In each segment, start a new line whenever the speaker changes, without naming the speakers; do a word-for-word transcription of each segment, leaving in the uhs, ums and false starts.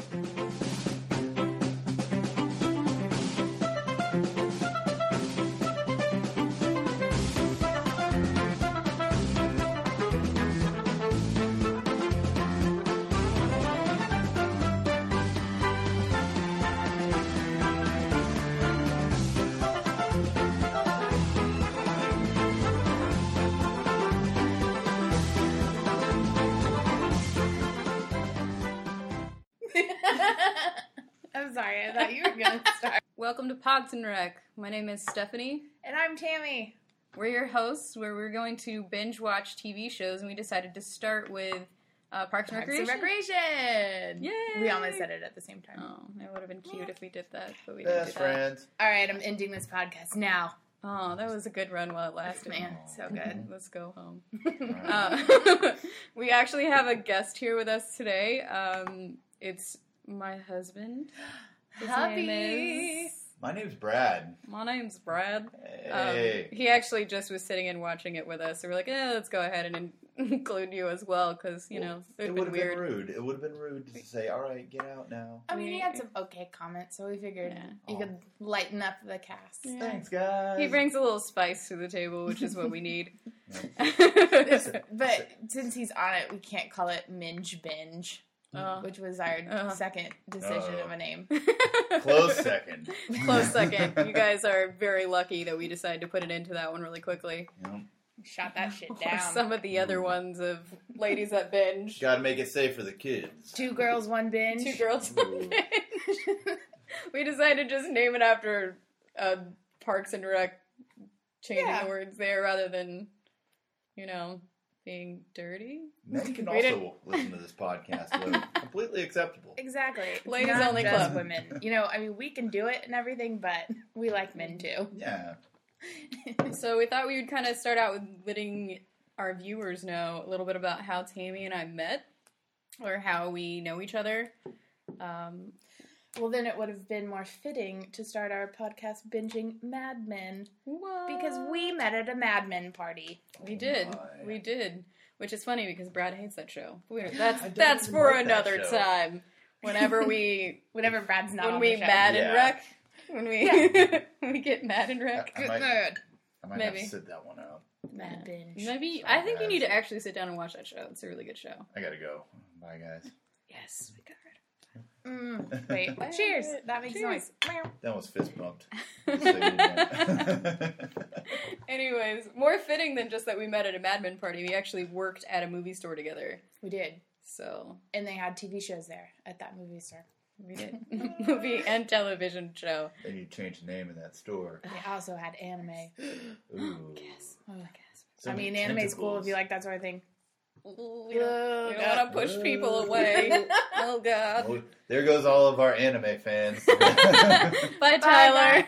I'm sorry, I thought you were going to start.
Welcome to Parks and Rec. My name is Stephanie.
And I'm Tammy.
We're your hosts, where we're going to binge watch T V shows, and we decided to start with uh, Parks and
Parks
Recreation.
and Recreation!
Yay!
We almost said it at the same time.
Oh, it would have been cute if we did that, but we
Best
didn't do that.
friends.
Alright, I'm ending this podcast now.
Oh, that was a good run while it lasted.
Man, so good.
Let's go home.
Right.
Uh, we actually have a guest here with us today. Um, it's my husband. His
Hubby!
name is...
My name's Brad.
My name's Brad.
Hey.
Um, he actually just was sitting and watching it with us, so we're like, eh, let's go ahead and in- include you as well, because, you know, it
it
would
would
been
have been
weird.
rude. It would have been rude to say, all right, get out now.
I mean, he had some okay comments, so we figured
Yeah.
you
Aw.
could lighten up the cast.
Yeah.
Thanks, guys.
He brings a little spice to the table, which is what we need.
But since he's on it, we can't call it Minge Binge,
Oh.
which was our
Uh.
second decision
Uh.
of a name.
Close second.
Close second. You guys are very lucky that we decided to put it into that one really quickly.
You know,
Shot that shit
Or
down.
some of the other ones of ladies that binge.
gotta make it safe for the kids.
Two girls, one binge.
Two girls, one
Ooh.
binge. We decided to just name it after uh, Parks and Rec, changing
Yeah.
the words there rather than, you know, being dirty.
Men can
We
also
didn't-
listen to this podcast. So completely acceptable.
Exactly. It's
Ladies
not
only
just
club.
women. You know, I mean, we can do it and everything, but we like men too.
Yeah.
So we thought we would kind of start out with letting our viewers know a little bit about how Tammy and I met, or how we know each other. Um,
Well, then it would have been more fitting to start our podcast binging Mad Men, because we met at a Mad Men party.
We did.
my.
We did. Which is funny because Brad hates that show. We're, that's
I don't
that's
even
for
like that
another
show.
time. Whenever we
Whenever Brad's not
when
on
we
the show.
mad and
Yeah.
wreck, when we when we get mad and wreck.
I might,
Good.
I might have
Maybe.
to sit that one out.
Mad binge.
Maybe
Sorry,
I think you
guys.
need to actually sit down and watch that show. It's a really good show.
I gotta go. Bye, guys.
Yes, we got
Mm, wait.
Bye.
Cheers. That makes
Cheers.
noise. Meow.
That was fist bumped. Just so you know.
Anyways, more fitting than just that we met at a Mad Men party. We actually worked at a movie store together.
We did.
So
And they had T V shows there at that movie store.
we did movie and television show.
Then you changed the name of that store.
They also had anime.
Ooh.
Yes.
Oh.
So
I
many
mean, anime's cool
tentacles.
if you like that sort of thing.
We don't, we
Oh,
don't
God.
want to push people away. Oh, God.
Oh, there goes all of our anime fans.
Bye, Tyler.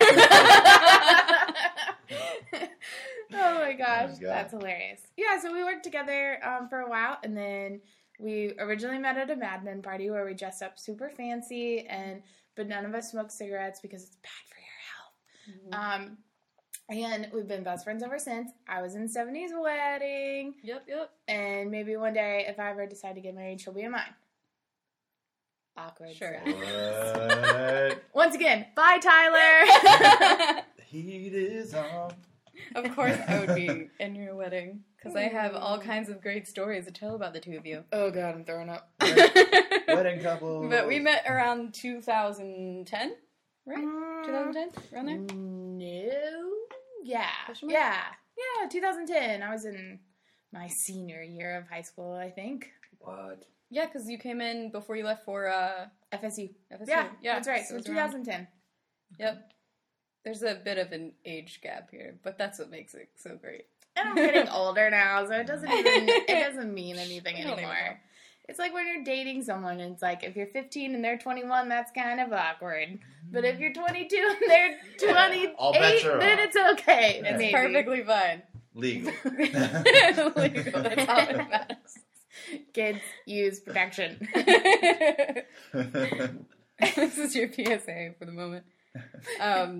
Oh my gosh,
Oh, God.
that's hilarious. Yeah, so we worked together um, for a while, and then we originally met at a Mad Men party where we dressed up super fancy, and but none of us smoked cigarettes because it's bad for your health. Um, and we've been best friends ever since. I was in Stephanie's wedding,
Yep, yep.
and maybe one day, if I ever decide to get married, she'll be in mine. Awkward.
Sure.
What?
Once again, bye, Tyler.
Heat is on.
Of course I would be in your wedding, because I have all kinds of great stories to tell about the two of you.
Oh God, I'm throwing up.
Wedding couple.
But we met around two thousand ten, right?
Mm.
twenty ten, around there?
No. Yeah.
Question mark?
Yeah. Yeah, two thousand ten. I was in my senior year of high school, I think.
What?
Yeah, because you came in before you left for uh,
F S U.
F S U.
Yeah,
yeah,
that's right. So
it was around-
twenty ten.
Yep. There's a bit of an age gap here, but that's what makes it so great.
And I'm getting older now, so it doesn't even it doesn't mean anything
I don't even know.
anymore. It's like when you're dating someone, and it's like if you're fifteen and they're twenty-one, that's kind of awkward. But if you're twenty-two and they're
Yeah, all bets
twenty-eight,
are
then
off.
it's okay.
That's
maybe.
Perfectly fine.
Legal.
Legal, that's all that matters.
Kids use protection.
This is your P S A for the moment. Um,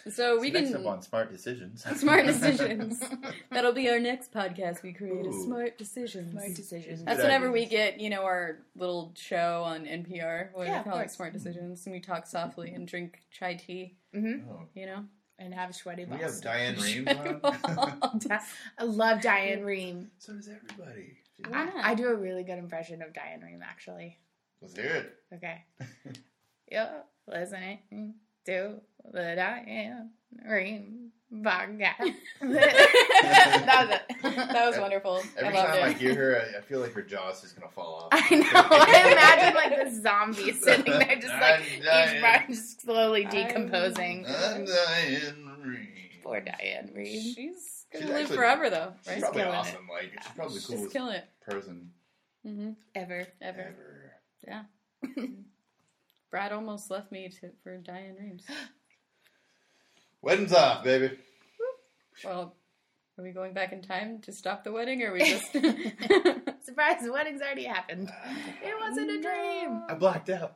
So we
So next
can
up on Smart Decisions.
smart decisions. That'll be our next podcast. We create a
Ooh.
smart decisions.
Smart decisions.
That's
Good
whenever we
ideas.
get, you know, our little show on N P R, what
Yeah,
we
of
call it,
course.
Smart Decisions, and we talk softly and drink chai tea,
Mm-hmm.
Oh.
you know?
And have sweaty
We
balls.
have Diane Reeves on.
I love Diane Rehm.
So does everybody. She's-
Why
I,
not?
I do a really good impression of Diane Rehm, actually.
Let's hear it.
Okay. You're listening to the Diane Rehm podcast. That was it.
That was wonderful.
Every
I loved
time I
it.
hear her, I, I feel like her jaw's just gonna fall off.
I know. I imagine like the zombie sitting there, just like
I'm
each
Diane.
part just slowly
I'm-
decomposing.
I'm Diane Reeves.
Poor Diane Rehm.
She's
She's
gonna live
actually-
forever, though,
She's
right?
probably
killing
awesome. Like she's probably the
She's
coolest
killing it.
person
Mm-hmm.
Ever.
Ever.
ever.
Yeah. Brad almost left me to, for Diane Reeves.
Wedding's off, baby.
Well, are we going back in time to stop the wedding, or are we just...
Surprise, the wedding's already happened. It wasn't a dream.
I blacked out.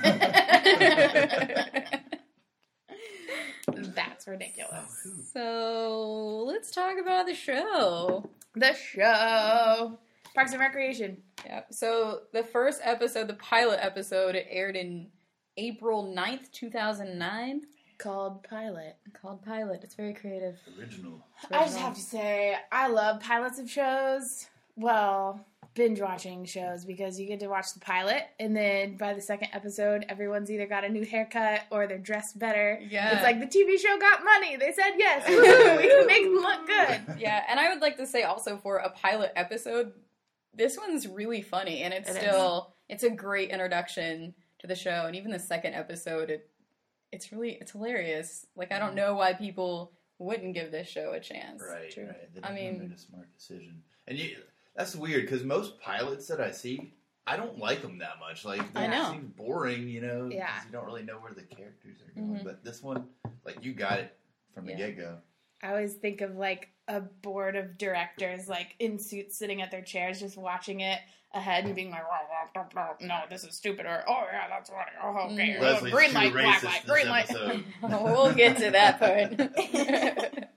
That's ridiculous.
So, let's talk about the show.
The show. Parks and Recreation.
Yeah. So, the first episode, the pilot episode, it aired in April ninth, two thousand nine.
Called Pilot.
Called Pilot. It's very creative.
Original.
I just have to say, I love pilots of shows. Well, binge watching shows because you get to watch the pilot, and then by the second episode, everyone's either got a new haircut or they're dressed better.
Yeah.
It's like the T V show got money. They said yes. Woo-hoo, we can make them look good.
Yeah, and I would like to say also for a pilot episode, this one's really funny, and it's
It is.
still it's a great introduction to the show, and even the second episode, it it's really it's hilarious. Like I don't know why people wouldn't give this show a chance.
Right,
True.
right. They
I
definitely
mean-
made a smart decision. And you, that's weird because most pilots that I see, I don't like them that much. Like
I
they
know.
seem boring, you know. 'cause
Yeah.
You don't really know where the characters are going.
Mhm.
But this one, like you got it from the
Yeah.
get go.
I always think of like a board of directors, like in suits, sitting at their chairs, just watching it ahead and being like, "Rah, rah, rah, rah, "No, this is stupid," or "Oh yeah, that's right." Oh, okay.
Mm.
Oh,
Leslie's
green
too
light, black
racist
light,
this
green light.
episode.
we'll get to that part.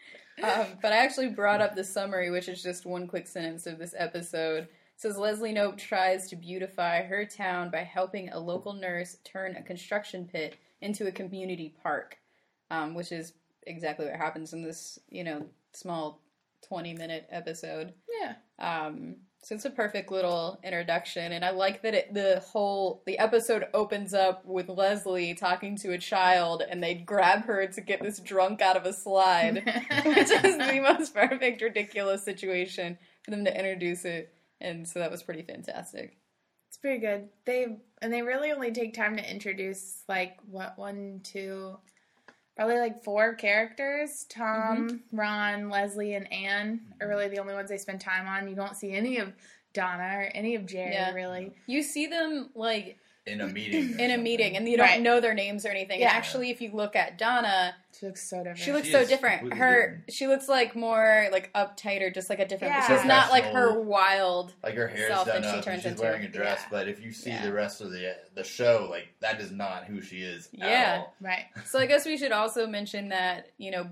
um, but I actually brought up the summary, which is just one quick sentence of this episode. It says Leslie Knope tries to beautify her town by helping a local nurse turn a construction pit into a community park, um, which is exactly what happens in this, you know, small twenty-minute episode.
Yeah.
Um, so it's a perfect little introduction, and I like that it, the whole the episode opens up with Leslie talking to a child, and they grab her to get this drunk out of a slide, which is the most perfect ridiculous situation for them to introduce it, and so that was pretty fantastic.
It's pretty good. They and they really only take time to introduce like what one, two, probably like four characters. Tom, Ron, Leslie, and Anne are really the only ones they spend time on. You don't see any of Donna or any of Jerry
Yeah.
really.
You see them like
In a meeting. or
in a
something.
meeting, and you don't
Right.
know their names or anything.
Yeah.
Actually, if you look at Donna,
She looks so different.
she looks
She
so
is
different.
completely
Her
different.
she looks like more like uptight or just like a different.
Yeah.
She's not like her
Professional.
wild.
Like her hair's
self
done
that she
up, and
turns
she's
into.
wearing a dress.
Yeah.
But if you see
Yeah.
the rest of the the show, like that is not who she is.
Yeah.
At all.
right.
So I guess we should also mention that, you know,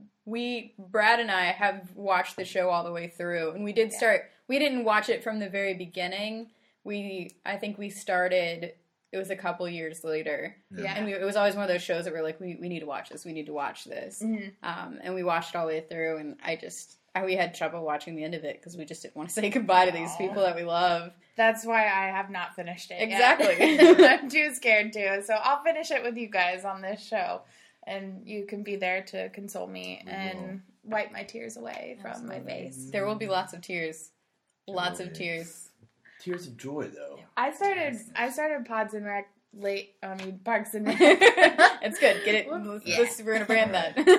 we, Brad and I have watched the show all the way through, and we did
Yeah.
start, we didn't watch it from the very beginning. We, I think we started, it was a couple years later,
Yeah.
and we, it was always one of those shows that we're like, we, we need to watch this, we need to watch this.
Mhm.
Um, and we watched all the way through, and I just, I, we had trouble watching the end of it, because we just didn't want to say goodbye to these
Aw.
people that we love.
That's why I have not finished it. yet.
Exactly.
I'm too scared to. So I'll finish it with you guys on this show. And you can be there to console me
We
and wipe my tears away from my
Absolutely.
face.
There will be lots of tears. Lots of
Joy.
tears.
Tears of joy, though.
I started I started Pods and Rec late, I mean Parks and Rec.
It's good. Get it. Let's-
Yeah.
let's- we're gonna brand that.
um,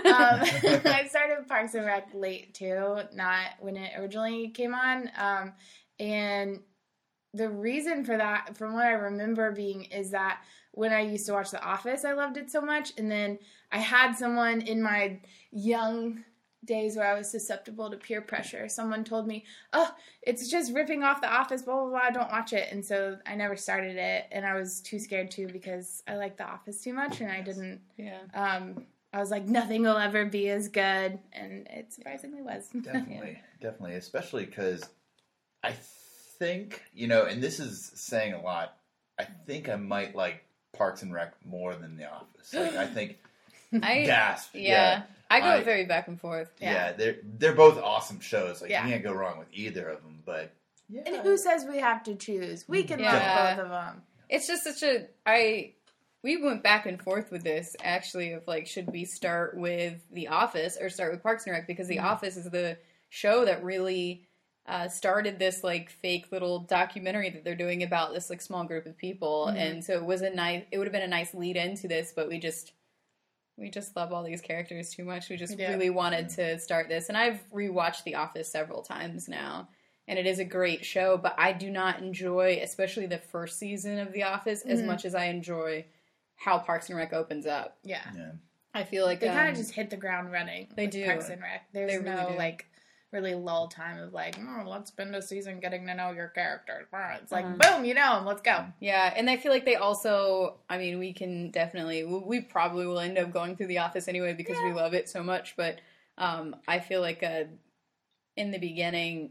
I started Parks and Rec late too, not when it originally came on. Um, and the reason for that, from what I remember being, is that when I used to watch The Office, I loved it so much. And then I had someone in my young days where I was susceptible to peer pressure. Someone told me, oh, it's just ripping off The Office, blah, blah, blah, don't watch it. And so I never started it. And I was too scared to because I liked The Office too much and I didn't
yeah.
um, I was like, nothing will ever be as good, and it surprisingly was.
Definitely, definitely, especially because I think, you know, and this is saying a lot, I think I might like Parks and Rec more than The Office. Like, I think,
I,
gasp.
Yeah.
Yeah.
I go
I-
very back and forth.
Yeah,
Yeah.
they're they're both awesome shows. Like,
Yeah.
you can't go wrong with either of them, but... Yeah.
And who says we have to choose? We can
Yeah.
love both of them.
It's just such a I we went back and forth with this actually of like should we start with The Office or start with Parks and Rec because The
Mhm.
Office is the show that really uh, started this like fake little documentary that they're doing about this like small group of people
Mhm.
and so it was a nice it would have been a nice lead into this but we just we just love all these characters too much. We just
Yeah.
really wanted to start this and I've rewatched The Office several times now. And it is a great show, but I do not enjoy, especially the first season of The Office, as
Mhm.
much as I enjoy how Parks and Rec opens up.
Yeah.
Yeah.
I feel like
They
um,
kind of just hit the ground running.
they
with
do.
Parks and Rec. There's
They really
no
do.
like really lull time of like, oh, let's spend a season getting to know your characters. It's like,
Uh-huh.
boom, you know them. Let's go.
yeah, and I feel like they also. I mean, we can definitely. We we probably will end up going through The Office anyway because we
Yeah.
love it so much. But um, I feel like uh, in the beginning.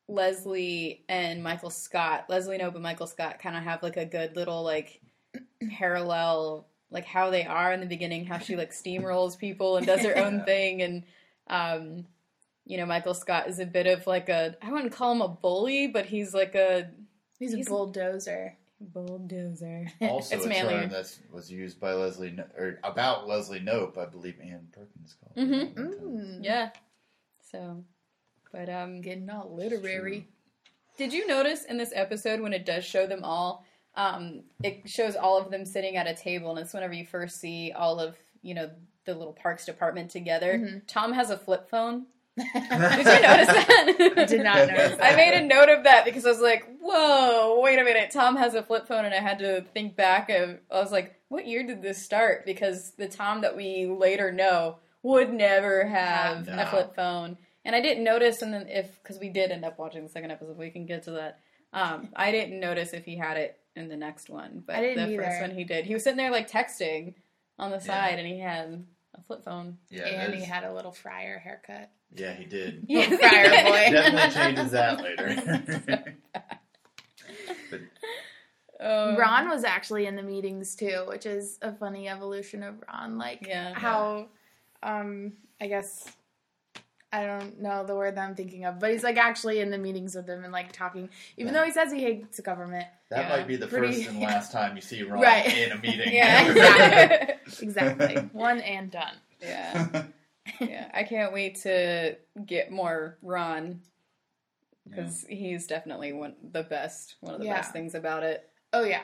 Leslie and Michael Scott, Leslie Knope and Michael Scott kind of have like a good little like parallel, like how they are in the beginning, how she like steamrolls people and does her own
Yeah.
thing. And, um, you know, Michael Scott is a bit of like a, I wouldn't call him a bully, but he's like a
He's,
He's-
a bulldozer.
bulldozer.
Also
It's
a
manly.
term that was used by Leslie, No- or about Leslie Knope, I believe Ann Perkins called it.
Mhm.
at one time.
Mm.
Yeah. So, but, um,
Getting all literary.
did you notice in this episode when it does show them all, um, it shows all of them sitting at a table, and it's whenever you first see all of, you know, the little parks department together.
Mhm.
Tom has a flip phone. Did you notice that?
I did not notice
I
that.
made a note of that because I was like, whoa, wait a minute. Tom has a flip phone, and I had to think back of, I was like, what year did this start? Because the Tom that we later know would never have
No.
a flip phone. And I didn't notice, and then if, because we did end up watching the second episode, we can get to that. Um, I didn't notice if he had it in the next one, but
I didn't
the first
either.
one he did. He was sitting there like texting on the
Yeah.
side, and he had a flip phone.
Yeah,
And
that
he
is-
had a little friar haircut.
yeah, he did.
Yeah.
Friar boy.
Definitely changes that later. But
Um,
Ron was actually in the meetings too, which is a funny evolution of Ron. Like
Yeah.
how, um, I guess, I don't know the word that I'm thinking of, but he's like actually in the meetings with them and like talking, even
Yeah.
though he says he hates the government.
that
Yeah.
might be the
Pretty-
first and last time you see Ron
Right.
in a meeting.
Yeah.
Exactly. One and done.
yeah. Yeah. I can't wait to get more Ron because he's definitely one the best. One of the
Yeah.
best things about it.
Oh yeah.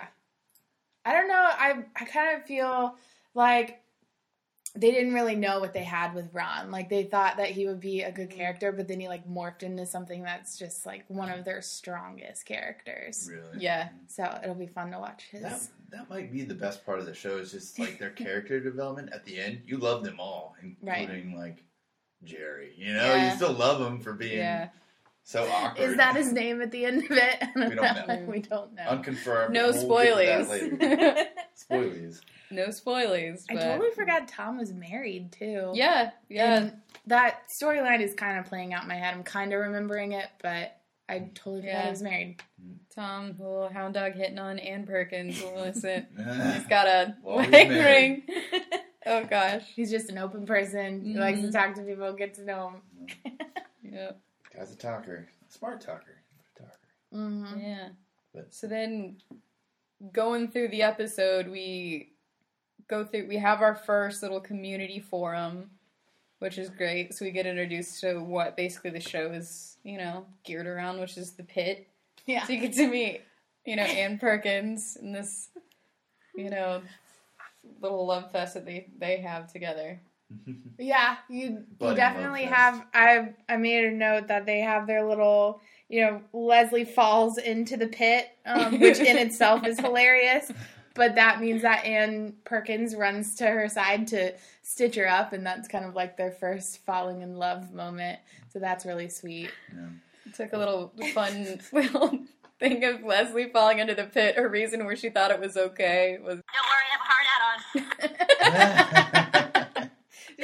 I don't know. I I kind of feel like they didn't really know what they had with Ron. Like they thought that he would be a good character, but then he like morphed into something that's just like one of their strongest characters.
Really?
Yeah.
So it'll be fun to watch his.
That, that might be the best part of the show is just like their character development at the end. You love them all, including like Jerry. You know,
Yeah.
you still love him for being
Yeah.
so awkward.
Is that his name at the end of it? I
We don't know.
we don't know.
Unconfirmed.
No
We'll get to that
spoilies.
later. Spoilies.
No spoilies.
I
But
totally forgot Tom was married too.
Yeah. Yeah.
And that storyline is kind of playing out in my head. I'm kind of remembering it, but I totally forgot
Yeah.
he was married.
Tom, little hound dog hitting on Ann Perkins. Listen, he's
He's
got a
Well, he's
wedding
married.
ring. Oh gosh.
He's just an open person. He likes to
Mhm.
talk to people, get to know them.
Yep.
Guy's a talker. Smart talker. Talker.
Mm-hmm.
Yeah.
But-
So then, going through the episode, we go through. We have our first little community forum, which is great. So we get introduced to what basically the show is, you know, geared around, which is the pit.
Yeah.
So you get to meet, you know, Ann Perkins and this, you know, little love fest that they they have together.
Yeah, you, you
Budding
definitely
love
have.
fest.
I I made a note that they have their little, you know, Leslie falls into the pit, um, which in itself is hilarious. But that means that Ann Perkins runs to her side to stitch her up, and that's kind of like their first falling in love moment. So that's really sweet.
Yeah.
Took a little fun little thing of Leslie falling into the pit. Her reason where she thought it was okay was
Don't worry, I have a hard out on.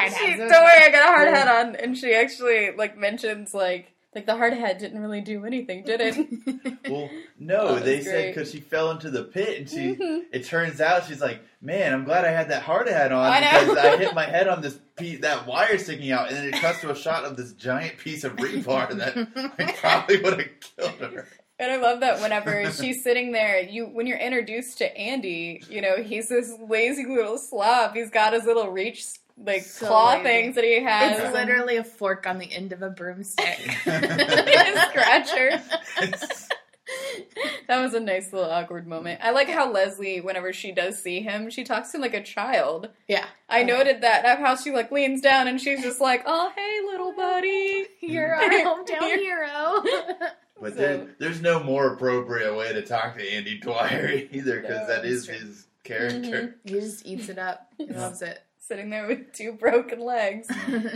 hard
She,
hat.
don't worry, I got a hard hat on, and she actually like mentions like like the hard hat didn't really do anything, did it?
Well, no,
Oh,
they
that's
said
great.
because she fell into the pit, and she.
Mhm.
It turns out she's like, man, I'm glad I had that hard hat on
I know.
because I hit my head on this piece, that wire sticking out, and then it cuts to a shot of this giant piece of rebar that probably would have killed her.
And I love that whenever she's sitting there, you when you're introduced to Andy, you know, he's this lazy little slob. He's got his little reach like
So
claw
lazy.
things that he has.
It's literally a fork on the end of a broomstick.
a scratcher.
It's-
That was a nice little awkward moment. I like how Leslie, whenever she does see him, she talks to him like a child.
Yeah.
I noted that. Of how she like leans down and she's just like, "Oh, hey, little buddy."
You're our hometown hero.
But
So-
there, there's no more appropriate way to talk to Andy Dwyer either, because
No,
that
that's
is
true.
his character.
He just eats it up. He loves it.
Sitting there with two broken legs.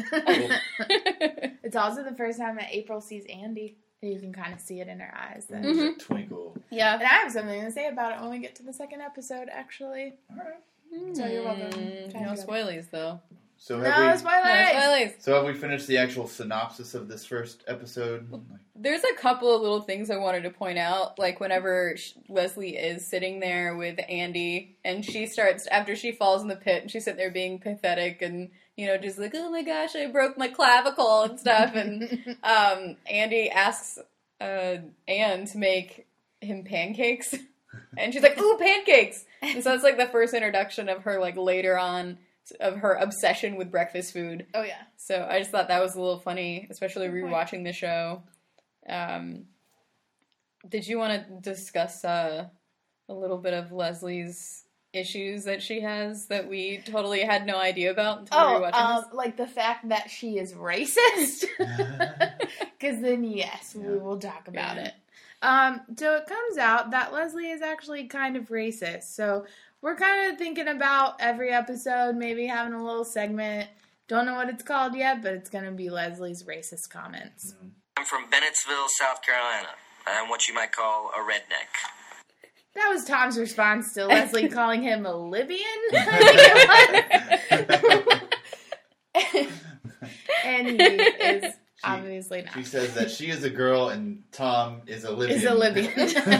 It's also the first time that April sees Andy. You can kind of see it in her eyes. Then.
There's
Mhm.
a twinkle.
Yeah.
And I have something to say about it when we get to the second episode, actually.
All right.
So you're welcome.
Mm,
Time
no
to go.
spoilies, though.
So
No
have we?
spoilers!
No spoilies.
So have we finished the actual synopsis of this first episode?
There's a couple of little things I wanted to point out. Like, whenever sh- Leslie is sitting there with Andy, and she starts, after she falls in the pit, and she's sitting there being pathetic and, you know, just like, oh my gosh, I broke my clavicle and stuff. And um, Andy asks uh, Anne to make him pancakes. And she's like, ooh, pancakes! And so it's like the first introduction of her, like, later on, of her obsession with breakfast food.
Oh, yeah.
So I just thought that was a little funny, especially
Good point.
rewatching the show. Um, did you want to discuss uh, a little bit of Leslie's issues that she has that we totally had no idea about until we were
Oh,
watching
um, like the fact that she is racist? Because then, yes, we
Yeah.
will talk about
Yeah.
it. Um, so it comes out that Leslie is actually kind of racist. So we're kind of thinking about every episode, maybe having a little segment. Don't know what it's called yet, but it's going to be Leslie's racist comments.
I'm from Bennettsville, South Carolina. I'm what you might call a redneck.
That was Tom's response to Leslie calling him a Libyan. And he is obviously
She
not.
says that she is a girl and Tom is a Libyan.
Is a Libyan.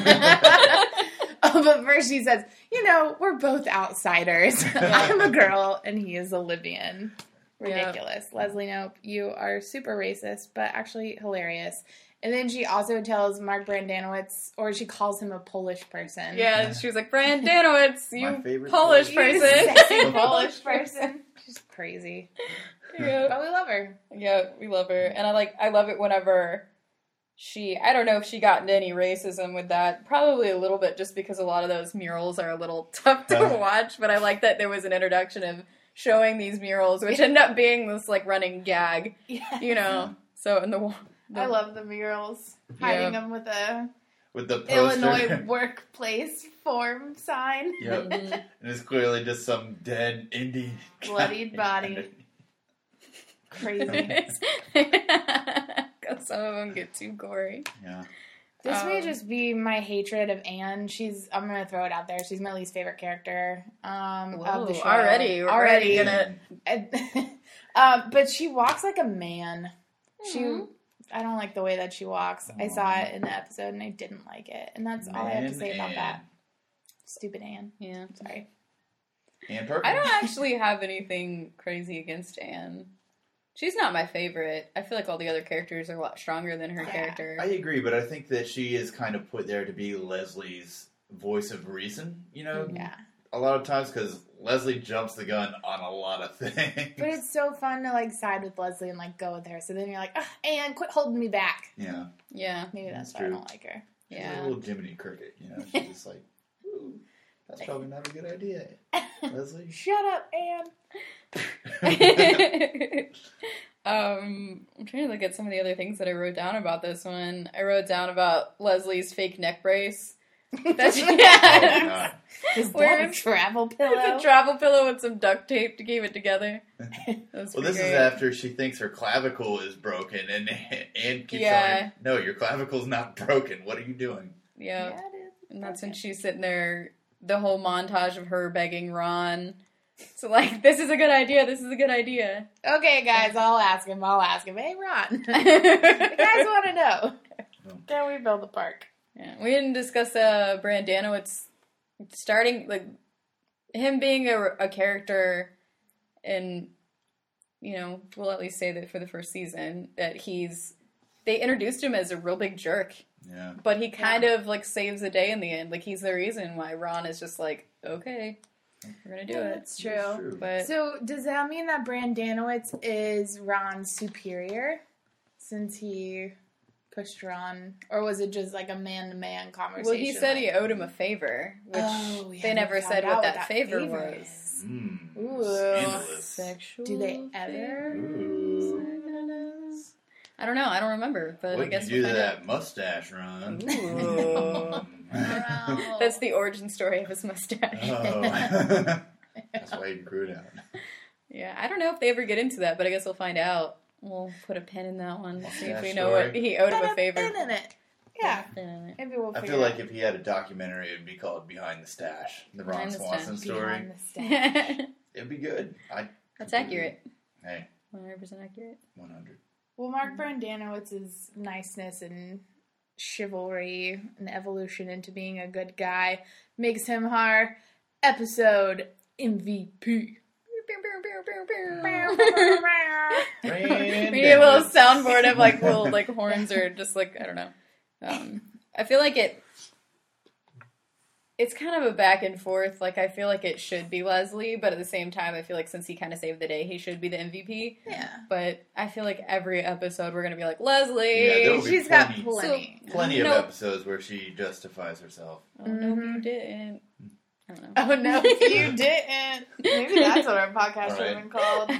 Oh, but first she says, you know, we're both outsiders. I'm a girl and he is a Libyan. Ridiculous. Leslie Knope, you are super racist, but actually hilarious. And then she also tells Mark Brandanowitz, or she calls him a Polish person.
Yeah, she was like, Brandanowitz,
My
you
favorite
Polish
You
person.
sexy Polish person. She's crazy.
Yeah.
But we love her.
Yeah, we love her. And I like I love it whenever she I don't know if she got into any racism with that. Probably a little bit just because a lot of those murals are a little tough to
Yeah.
watch, but I like that there was an introduction of showing these murals, which end up being this like running gag,
Yeah.
you know. So in the, the
I love the murals. Hiding them with a
With the poster.
Illinois workplace form sign.
Yep.
Mhm.
And it's clearly just some dead indie.
Bloodied body. Crazy.
Cause some of them get too gory.
Yeah.
This may
Um,
just be my hatred of Anne. She's I'm gonna throw it out there. She's my least favorite character um, of the
Whoa,
show.
already, we're
already.
already gonna.
um, but she walks like a man. She,
Mhm.
I don't like the way that she walks. I saw it in the episode and I didn't like it, and that's all I have to
Man,
say about
Anne.
that. Stupid Anne.
Yeah.
Sorry.
Ann Perkins.
I don't actually have anything crazy against Anne. She's not my favorite. I feel like all the other characters are a lot stronger than her
Yeah.
character.
I agree, but I think that she is kind of put there to be Leslie's voice of reason, you know?
Yeah.
A lot of times, because Leslie jumps the gun on a lot of things.
But it's so fun to like side with Leslie and like go with her. So then you're like, "Ugh, Anne, quit holding me back.
Yeah.
Yeah,
Maybe that's,
That's
why I
true.
don't like her.
She's
yeah.
like a little Jiminy Cricket, you know? She's just like, ooh, that's probably not a good idea, Leslie.
Shut up, Anne.
um, I'm trying to look at some of the other things that I wrote down about this one. I wrote down about Leslie's fake neck brace. That's
Oh,
yeah.
God.
Is that
Where
a
is-
travel
It's
pillow?
a travel pillow with some duct tape to keep it together. That's
Well,
pretty
this is
great.
after she thinks her clavicle is broken, and Anne keeps
Yeah.
saying, no, your clavicle's not broken. What are you doing?
Yeah.
Yeah, it is.
And that's when she's sitting there, the whole montage of her begging Ron So, like, this is a good idea, this is a good idea.
Okay, guys, I'll ask him. I'll ask him. Hey, Ron. You guys want to know? Can we build a park?
Yeah, we didn't discuss uh, Brandanowitz starting, like, him being a, a character in, you know, we'll at least say that for the first season, that he's, they introduced him as a real big jerk.
Yeah.
But he kind yeah. of, like, saves the day in the end. Like, he's the reason why Ron is just like, okay, we're gonna do
yeah,
it.
That's true.
That's true.
But
so, does that mean that Brandanowitz is Ron's superior? Since he pushed Ron? Or was it just, like, a man-to-man conversation?
Well, he said
like,
he owed him a favor, which
oh,
they never said what that, that favor, favor was.
Is.
Mm.
Ooh.
Scandalous.
Sexual
Do they ever?
Ooh.
I don't know. I don't remember, but
What
I guess
did you
we'll
do to
find
that mustache, Ron?
Ooh.
Wow.
That's the origin story of his mustache.
Oh. That's why he grew it out.
Yeah, I don't know if they ever get into that, but I guess we'll find out. We'll put a pin in that one. See if we know
story.
what he owed him a favor.
Put a pin in it. Yeah.
Put a pin in it.
Maybe we'll
I
figure
feel
it
like
out.
if he had a documentary, it would be called Behind the Stash, the Ron
Behind the
Swanson
Stash.
story.
Behind the stash.
It'd be good. I.
That's accurate.
Hey,
one hundred percent accurate.
one hundred.
Well, Mark Brandanowitz's niceness and chivalry and evolution into being a good guy makes him our episode M V P.
We need a little soundboard of like little like horns or just like I don't know. Um, I feel like it. It's kind of a back and forth. Like I feel like it should be Leslie, but at the same time, I feel like since he kind of saved the day, he should be the M V P.
Yeah.
But I feel like every episode we're gonna be like Leslie.
Yeah, there will be
She's
plenty,
got plenty.
So,
plenty of
Nope.
episodes where she justifies herself.
Oh, no,
Mhm.
you didn't. I don't know.
Oh no, you didn't. Maybe that's what our podcast
All
should have
right.
been called.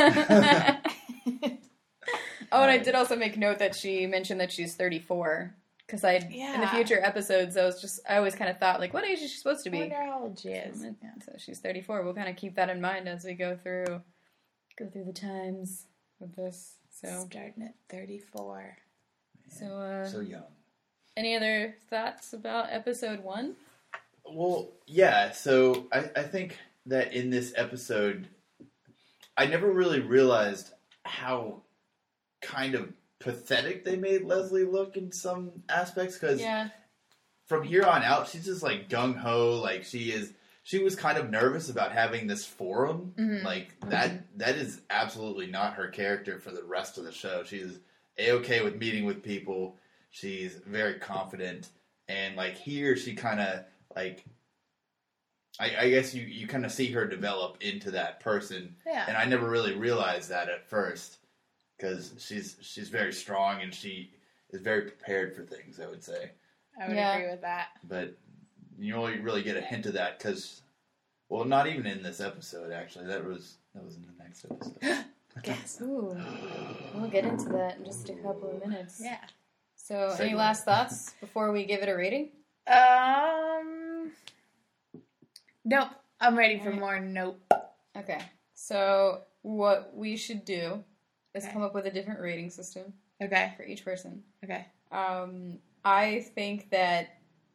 Oh, and I did also make note that she mentioned that she's thirty-four. Because I, in the
Yeah.
future episodes, I was just, I always kind of thought, like, what age is she supposed to
I
be?
wonder how old she is.
So,
Yeah.
so she's thirty-four. We'll kind of keep that in mind as we go through, go through the times with this. So,
Starting at thirty-four.
so, uh,
So young.
any other thoughts about episode one?
Well, yeah, so I, I think that in this episode, I never really realized how kind of pathetic they made Leslie look in some aspects, because
Yeah.
from here on out, she's just like gung-ho, like she is, she was kind of nervous about having this forum,
Mhm.
like that, that is absolutely not her character for the rest of the show. She's A-okay with meeting with people, she's very confident, and like here she kind of like, I, I guess you, you kind of see her develop into that person,
Yeah.
and I never really realized that at first, because she's she's very strong and she is very prepared for things, I would say.
I would
Yeah.
agree with that.
But you only really get a hint of that because, well, not even in this episode, actually. That was that was in the next episode.
Guess.
Ooh. We'll get into that in just a couple of minutes.
Yeah.
So, any
Segue.
last thoughts before we give it a rating?
Um. Nope. I'm ready for
Alright.
more. Nope.
Okay. So, what we should do is
Okay.
come up with a different rating system
Okay.
for each person.
Okay.
Um, I think that.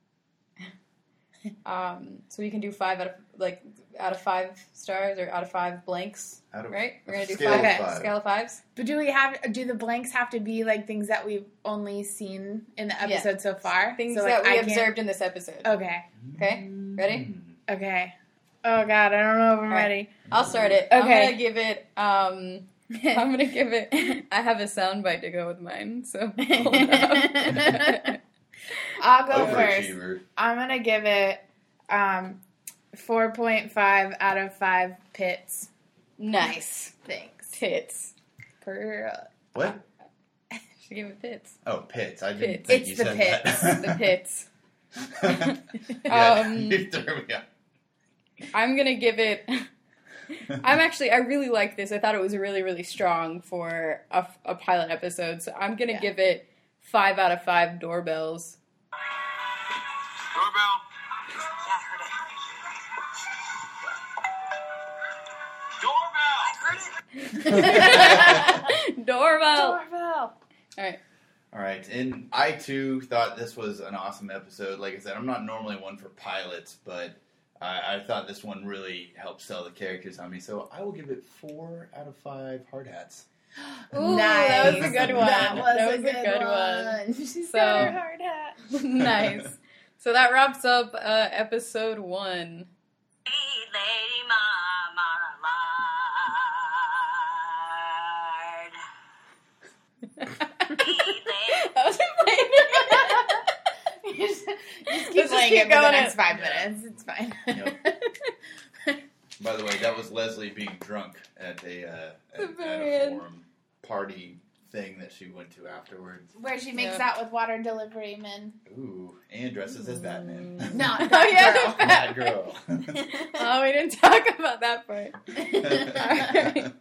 Um, so we can do five out of like out of five stars or out of five blanks,
Out of
right? We're gonna do
scale
five,
of
five.
scale of fives.
But do we have? Do the blanks have to be like things that we've only seen in the
Yeah.
episode so far?
Things
So, like,
that we
I can't-
observed in this episode.
Okay.
Okay, ready?
Okay. Oh God, I don't know if I'm
All right.
ready.
I'll start it.
Okay.
I'm gonna give it. Um, I'm gonna give it. I have a soundbite to go with mine, so hold up.
I'll go first.
Overachiever.
I'm gonna give it um, four point five out of five pits.
Nice.
Thanks.
Pits.
Per,
What?
She gave it pits.
Oh, pits. I didn't
Pits.
think
It's
you
the
said
pits.
that.
The pits.
yeah,
Um,
you threw me off.
I'm gonna give it. I'm actually. I really like this. I thought it was really, really strong for a, a pilot episode. So I'm gonna
Yeah.
give it five out of five doorbells.
Doorbell. Doorbell. I heard it.
Doorbell.
Doorbell.
All right.
All right, and I too thought this was an awesome episode. Like I said, I'm not normally one for pilots, but I, I thought this one really helped sell the characters on me, so I will give it four out of five hard hats.
Ooh,
Nice.
that was a good one.
That was,
That
a,
was a
good
good
one.
one.
She's
So-
got her hard hat.
Nice. So that wraps up uh, episode one.
Lady Marmalade.
That was
You just, just keep
Let's just
playing
keep
it for the
going
next
it.
five minutes. It's fine.
By the way, that was Leslie being drunk at a uh, at,
The
at
very
a
end.
forum party thing that she went to afterwards.
Where she makes
Yeah.
out with water delivery men.
Ooh, and dresses as Batman.
Not
Oh,
that
yeah,
girl.
Bad girl.
Oh, we didn't talk about that part. Alright.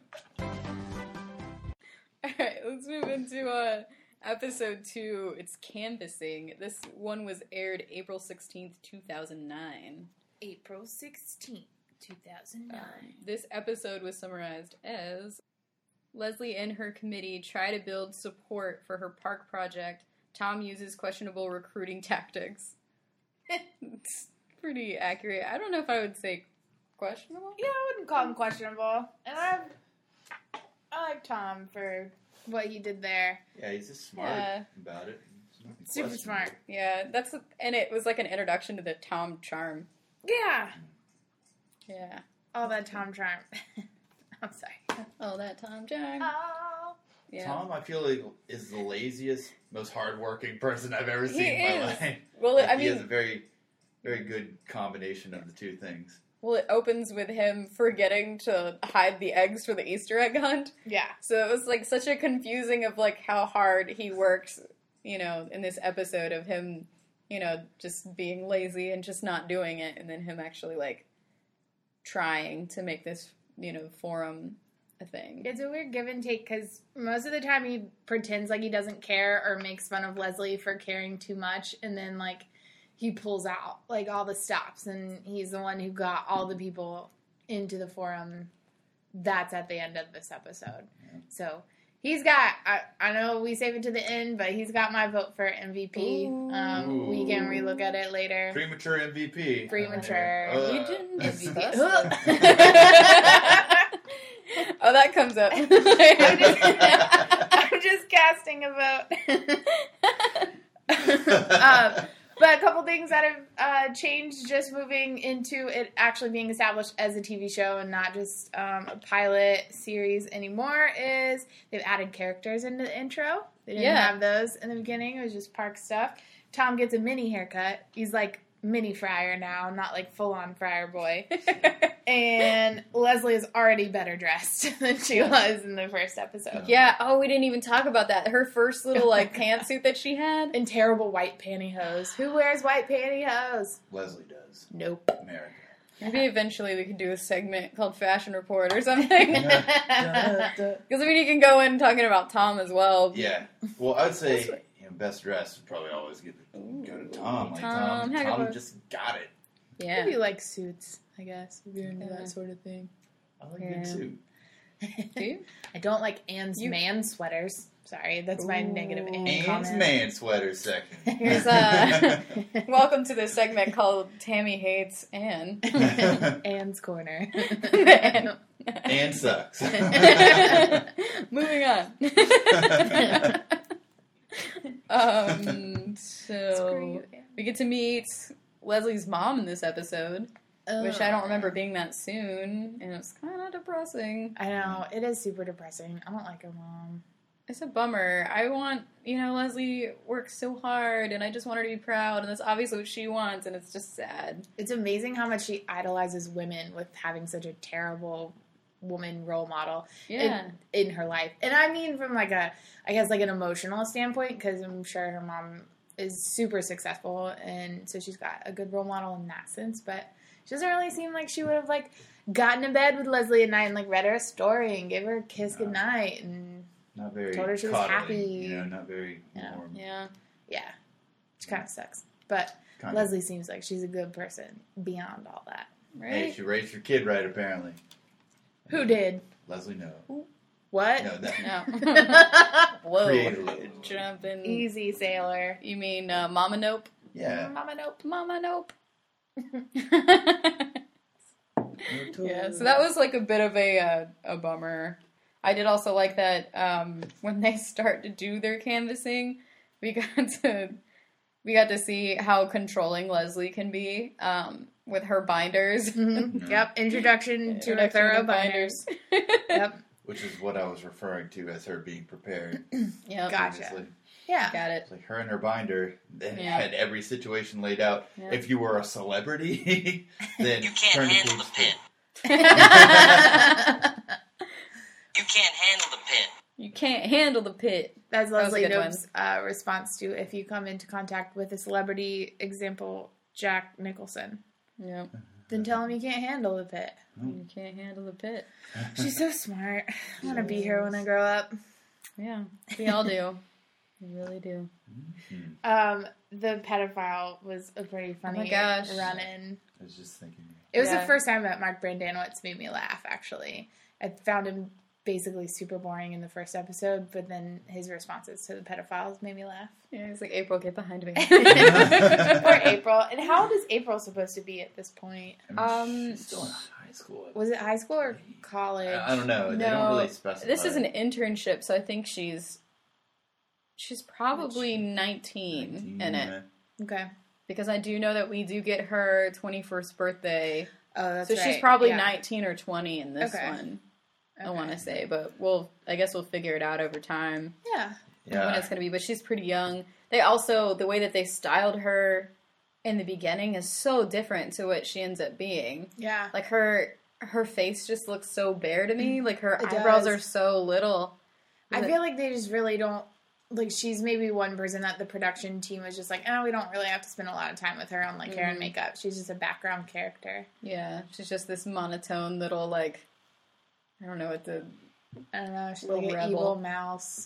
Alright, let's move into uh, episode two. It's Canvassing. This one was aired April sixteenth, two thousand nine.
April sixteenth, two thousand nine.
Um, this episode was summarized as Leslie and her committee try to build support for her park project. Tom uses questionable recruiting tactics. It's pretty accurate. I don't know if I would say questionable.
Yeah, I wouldn't call him questionable. And I, I like Tom for what he did there.
Yeah, he's just smart
Yeah.
about it. It's nothing
Super
questionable.
smart.
Yeah, that's and it was like an introduction to the Tom charm.
Yeah.
Yeah.
All that Tom charm. I'm sorry.
Oh, that Tom charm.
Oh.
Yeah.
Tom, I feel like, is the laziest, most hardworking person I've ever
He
seen in my
is.
life.
Well,
Like,
I
he has
mean,
a very, very good combination of the two things.
well, it opens with him forgetting to hide the eggs for the Easter egg hunt.
Yeah.
So it was like such a confusing of like how hard he works, you know, in this episode of him, you know, just being lazy and just not doing it, and then him actually like trying to make this, you know, forum a thing.
It's a weird give and take because most of the time he pretends like he doesn't care or makes fun of Leslie for caring too much, and then like he pulls out like all the stops, and he's the one who got all the people into the forum. That's at the end of this episode.
Yeah.
So he's got. I, I know we save it to the end, but he's got my vote for M V P. Um, we can relook at it later.
Premature M V P.
Premature.
Uh,
You didn't
M V P.
Oh, that comes up.
I'm, just, I'm just casting a vote. um, but a couple things that have uh, changed just moving into it actually being established as a T V show and not just um, a pilot series anymore is they've added characters into the intro. They didn't
Yeah.
have those in the beginning. It was just park stuff. Tom gets a mini haircut. He's like mini Friar now, not like full-on Friar boy. And Leslie is already better dressed than she was in the first episode.
Yeah, oh, we didn't even talk about that. Her first little, like, pantsuit that she had.
And terrible white pantyhose. Who wears white pantyhose?
Leslie does.
Nope.
America.
Maybe eventually we could do a segment called Fashion Report or something. Because, I mean, you can go in talking about Tom as well.
Yeah. Well, I'd say
That's what-
you know, best dressed would probably always give it, go to Tom. Like
Tom
Tom, Tom,
Haggerty.
just got it.
Yeah.
Maybe like suits, I guess, if you're into
Yeah.
that sort of thing.
I like
Yeah.
good suit.
Do you?
I don't like Anne's
You-
man sweaters. Sorry, that's my
Ooh.
negative Anne
Anne's
comment.
man sweater section.
Here's uh, welcome to this segment called Tammy Hates Anne.
Anne's corner.
Anne.
Anne sucks.
Moving on. um,
Screw
so
you, Anne.
we get to meet Leslie's mom in this episode, which I don't remember being that soon, and it's kind of depressing.
I know, it is super depressing. I don't like her mom.
It's a bummer. I want, you know, Leslie works so hard, and I just want her to be proud, and that's obviously what she wants, and it's just sad.
It's amazing how much she idolizes women with having such a terrible woman role model
Yeah.
in, in her life. And I mean from like a, I guess like an emotional standpoint, because I'm sure her mom is super successful, and so she's got a good role model in that sense, but she doesn't really seem like she would have like gotten in bed with Leslie at night and like read her a story and gave her a kiss
No.
goodnight and
Not very
Told her she was
coddling,
happy.
You know, not very
Yeah.
warm.
Yeah.
yeah, which kind of sucks. But
Kind of.
Leslie seems like she's a good person beyond all that.
Hey,
Right?
she raised her kid right, apparently.
Who did?
Leslie, no.
What?
No, that
No. Whoa.
creatively.
Jumping.
Easy sailor.
You mean uh, Mama Nope?
Yeah.
Mama nope.
Mama Nope. Yeah, so that was like a bit of a uh, a bummer. I did also like that um, when they start to do their canvassing, we got to we got to see how controlling Leslie can be um, with her binders.
Mm-hmm. Yep, introduction to a thorough binders. Yep.
Which is what I was referring to as her being prepared.
Yep.
Gotcha.
previously.
Yeah.
Got it.
It's like her and her binder then
Yeah.
had every situation laid out.
Yeah.
If you were a celebrity, then
You can't
turn to
handle the
page
pin. You can't handle the pin.
You can't handle the pit.
That's
That was a
Leslie
good
Knope's uh, response to if you come into contact with a celebrity, example, Jack Nicholson.
Yep.
Then tell him you can't handle the pit.
You can't handle the pit.
She's so smart. I want to be her when I grow up.
Yeah, we all do. We really do.
Um, the pedophile was a pretty funny
Oh my gosh.
run-in.
I was just thinking.
It was
Yeah.
the first time that Mark Brandanowitz made me laugh, actually. I found him basically super boring in the first episode, but then his responses to the pedophiles made me laugh.
Yeah, he's like, April, get behind me.
Poor April. And how old is April supposed to be at this point?
I mean,
Um,
she's still in high school.
Was it high school or college?
I I don't know. They
No,
don't really specify.
This is an internship, so I think she's she's probably nineteen in it.
Okay.
Because I do know that we do get her twenty-first birthday.
Oh, that's
So
right.
she's probably
Yeah.
nineteen or twenty in this
Okay.
one, I
Okay.
want to say. But we'll, I guess we'll figure it out over time
Yeah.
when
Yeah.
it's going to be. But she's pretty young. They also, the way that they styled her in the beginning is so different to what she ends up being.
Yeah.
Like her, her face just looks so bare to me. Like her
It
eyebrows
does.
are so little.
I feel like they just really don't. Like, she's maybe one person that the production team was just like, oh, we don't really have to spend a lot of time with her on, like, hair and
Mhm.
makeup. She's just a background character.
Yeah, she's just this monotone little, like, I don't know what the...
I don't know. She's
Little
like an
rebel.
evil mouse.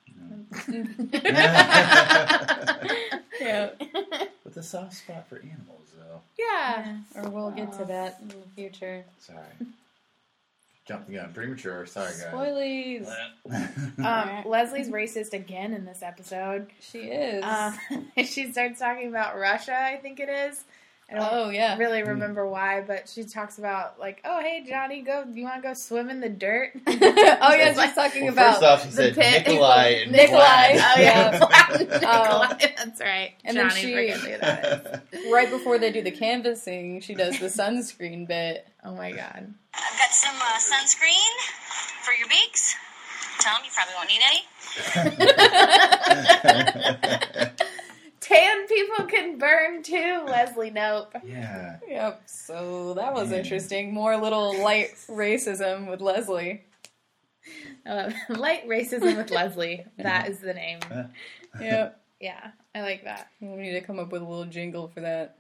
Yeah.
With a soft spot for animals, though.
Yeah.
Or we'll get to
Aw.
that in the future.
Sorry. Jumping on premature. Sorry, guys.
Spoilies!
Um, Leslie's racist again in this episode.
She is.
Uh, she starts talking about Russia, I think it is. I don't
oh, yeah.
really remember why, but she talks about, like, oh, hey, Johnny, go. You want to go swim in the dirt?
oh, yeah, she's
like-
talking
Well,
about...
first off, she
the
said
pit.
Nikolai and
Nikolai.
Vlad.
Oh, yeah.
Yeah.
Nikolai. That's right.
And then
Johnny,
she-
forget who that is.
right before they do the canvassing, she does the sunscreen bit.
Oh, my God.
I've got some uh, sunscreen for your beaks. Tell them you probably won't need any.
Tan people can burn, too, Leslie Nope.
Yeah.
Yep, so that was
Yeah.
interesting. More little light racism with Leslie.
Uh, light racism with Leslie. That is the name.
Yep.
Yeah, I like that.
We need to come up with a little jingle for that.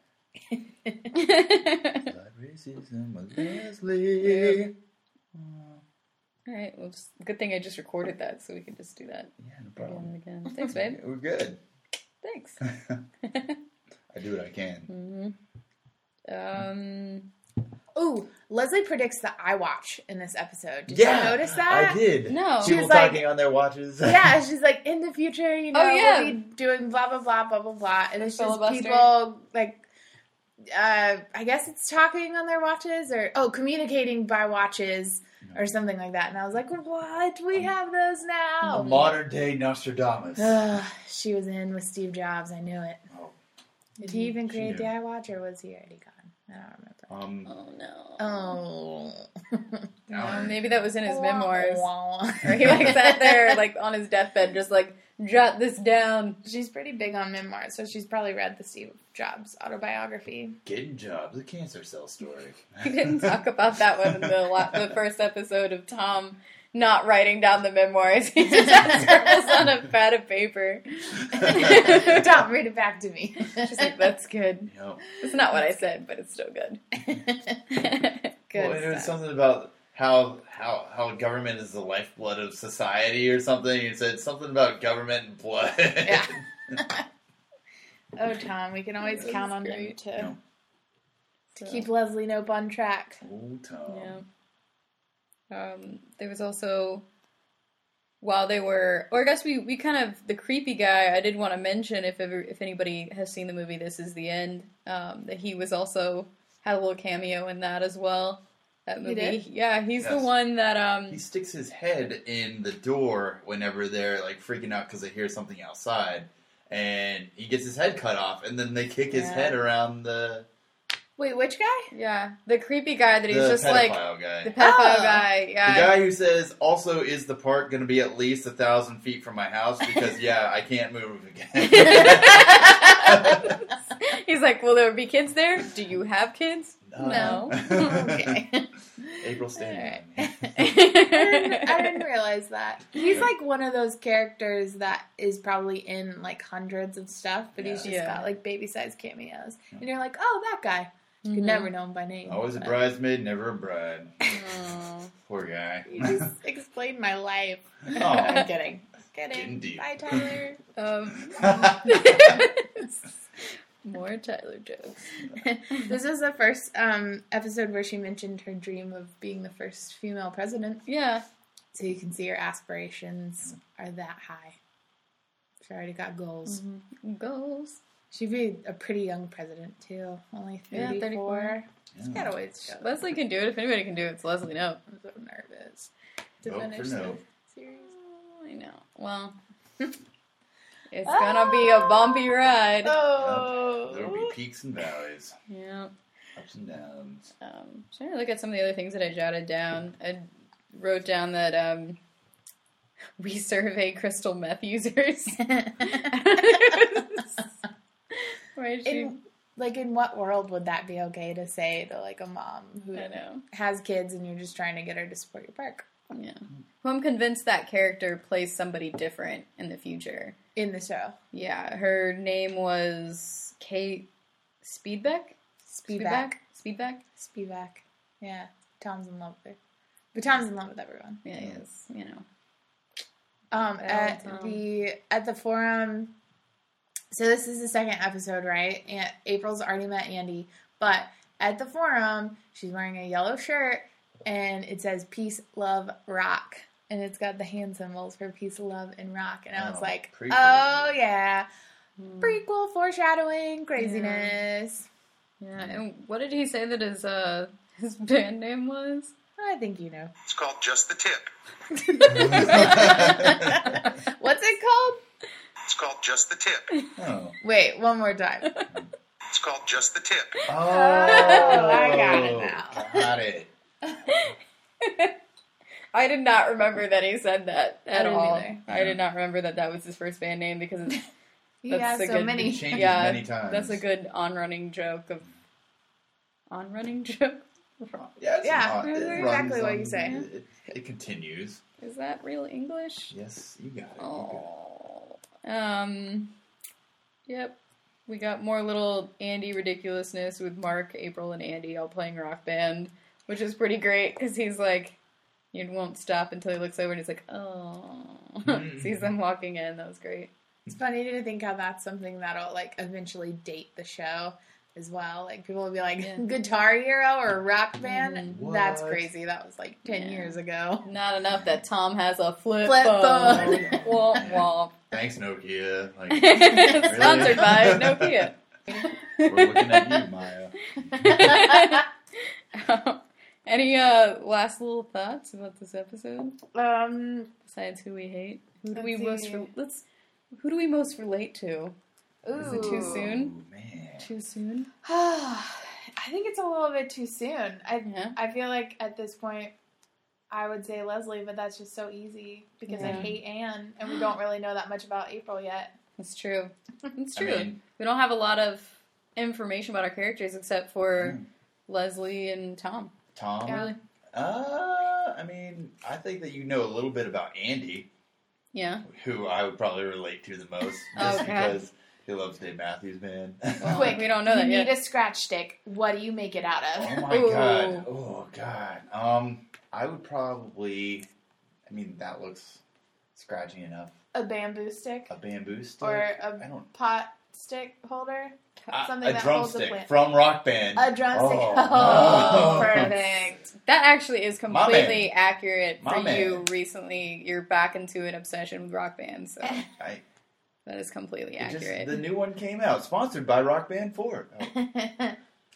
Racism with Leslie.
Alright, well, just, good thing I just recorded that, so we can just do that
Yeah, no
again
problem.
and again. Thanks, babe.
We're good.
Thanks.
I do what I can.
hmm Um,
Ooh, Leslie predicts the iWatch in this episode. Did
Yeah,
you notice that?
I did.
No.
She
People
was like-
talking on their watches.
Yeah, she's like, in the future, you know,
Oh, yeah.
we'll be doing blah, blah, blah, blah, blah, blah. And it's just
Filibuster.
people, like, uh, I guess it's talking on their watches, or, oh, communicating by watches, or something like that. And I was like, what? We have those
A
now.
modern day Nostradamus.
Ugh, she was in with Steve Jobs. I knew it.
Oh.
Did he even
She
create the
knew.
iWatch, or was he already gone? I don't remember.
Um,
oh no.
Oh.
No, maybe that was in his memoirs.
Wah,
Or he like sat there like on his deathbed just like, jot this down.
She's pretty big on memoirs, so she's probably read the Steve Jobs autobiography.
Getting Jobs, a cancer cell story.
We didn't talk about that one in the, la- the first episode of Tom not writing down the memoirs. He just had scribbles on a pad of paper.
Tom, read it back to me.
She's like, that's good.
You know,
It's not what I said, but it's still good.
Good
well, it was
stuff.
something about how how how government is the lifeblood of society or something. You said something about government and blood.
Yeah. Oh, Tom, we can always
That
count
was
on him
great.
to,
Yeah.
to keep Leslie Nope on track.
Oh, Tom.
Yeah. Um, there was also, while they were, or I guess we, we kind of, the creepy guy, I did want to mention, if ever, if anybody has seen the movie This Is the End, um, that he was also, had a little cameo in that as well. that
He
movie.
did?
Yeah, he's the
Yes.
one that um.
He sticks his head in the door whenever they're like freaking out because they hear something outside, and he gets his head cut off, and then they kick his
Yeah.
head around the
Wait, which guy?
Yeah, the creepy guy that he's
the
just
pedophile
like
guy.
the pedophile
Oh.
guy.
The
Yeah,
guy who says, also, is the park going to be at least a thousand feet from my house? Because, yeah, I can't move again.
he's like, will there be kids there? Do you have kids? No.
Okay.
April Stanley.
I, didn't, I didn't realize that. He's like one of those characters that is probably in like hundreds of stuff, but he's just
Yeah.
got like baby-sized cameos. And you're like, oh, that guy. You could
Mhm.
never know him by name.
Always a
but-
bridesmaid, never a bride.
Oh.
Poor guy.
You just explained my life.
Oh.
I'm kidding. Kidding.
Getting deep.
Bye, Tyler.
Um, more Tyler jokes.
This is the first um, episode where she mentioned her dream of being the first female president.
Yeah.
So you can see her aspirations are that high. She already got goals.
Goals.
She'd be a pretty young president, too. Only
Yeah,
thirty-four.
thirty-four.
She's got a ways to go.
Leslie can do it. If anybody can do it, it's Leslie Knope.
I'm so nervous to
Vote
finish
for
the
no.
series.
Oh, I know. Well, it's gonna be a bumpy ride.
Oh!
There will be peaks and valleys,
Yeah.
ups and downs.
Um, trying to look at some of the other things that I jotted down. I wrote down that um, we survey crystal meth users. Right? She,
In, like, in what world would that be okay to say to, like, a mom who
I know.
has kids and you're just trying to get her to support your park?
Yeah. Well, I'm convinced that character plays somebody different in the future.
In the show.
Yeah, her name was Kate Speedbeck?
Speedback.
Speedback?
Speedback. Yeah. Tom's in love with her. But Tom's in love with everyone.
Yeah, he is, you know.
Um,
Well,
at
Tom.
the at the forum. So this is the second episode, right? And April's already met Andy, but at the forum, she's wearing a yellow shirt, and it says "Peace, Love, Rock," and it's got the hand symbols for peace, love, and rock. And I was
Oh,
like,
prequel.
"Oh yeah,
Hmm.
prequel, foreshadowing, craziness."
Yeah, and what did he say that his uh his band name was?
I think you know.
It's called Just the Tip.
What's it called?
It's called Just the Tip.
Oh.
Wait, one more time.
It's called Just the Tip.
Oh,
I got it now.
Got it.
I did not remember that he said that
I
at
didn't
all.
either.
I did not remember that that was his first band name because it's,
He
That's
has
a
so
good-
many.
It changes
yeah,
many times.
that's a good on-running joke of on-running joke.
Yeah, it's
Yeah,
not-
that's
it
exactly
runs
what
on-
you say.
It, it, it continues.
Is that real English?
Yes, you got it.
Oh. Um. Yep. We got more little Andy ridiculousness with Mark, April, and Andy all playing Rock Band, which is pretty great because he's like, you won't stop until he looks over and he's like, oh,
Mm.
sees them walking in. That was great.
It's funny to think how that's something that'll like eventually date the show as well. Like people will be like
Yeah.
Guitar Hero or Rock Band.
Mhm.
That's
What?
crazy. That was like ten
Yeah.
years ago.
Not enough that Tom has a flip,
Flip
phone.
phone.
Womp womp.
Thanks, Nokia. Like,
Sponsored by Nokia.
we're looking at you, Maya.
Any uh, last little thoughts about this episode?
Um,
Besides who we hate, who do
Let's
we most
see.
re- let's who do we most relate to?
ooh.
Is it too soon?
Oh, man.
Too soon?
I think it's a little bit too soon. I
Yeah.
I feel like at this point I would say Leslie, but that's just so easy because I
Yeah.
hate Anne and we don't really know that much about April yet.
That's true. It's
I
true.
mean-
we don't have a lot of information about our characters except for
Mm.
Leslie and Tom.
Tom?
Yeah.
Uh, I mean, I think that you know a little bit about Andy,
Yeah.
who I would probably relate to the most, just
Okay.
because he loves Dave Matthews Band.
Well,
Quick,
we don't know
you
that
need
yet.
a scratch stick. What do you make it out of?
Oh my
Ooh.
god. Oh god. Um, I would probably. I mean, that looks scratchy enough.
A bamboo stick
A bamboo stick.
or
I
a
don't.
pot stick holder?
Uh,
Something
a
that holds a
drumstick
plant.
from Rock Band.
A drumstick.
Oh,
Oh,
no.
perfect.
That actually is
My
completely
man.
accurate
My
for
man.
you recently. You're back into an obsession with rock bands, so
I,
that is completely
it just-
accurate.
the new one came out, sponsored by Rock Band Four. Oh,
I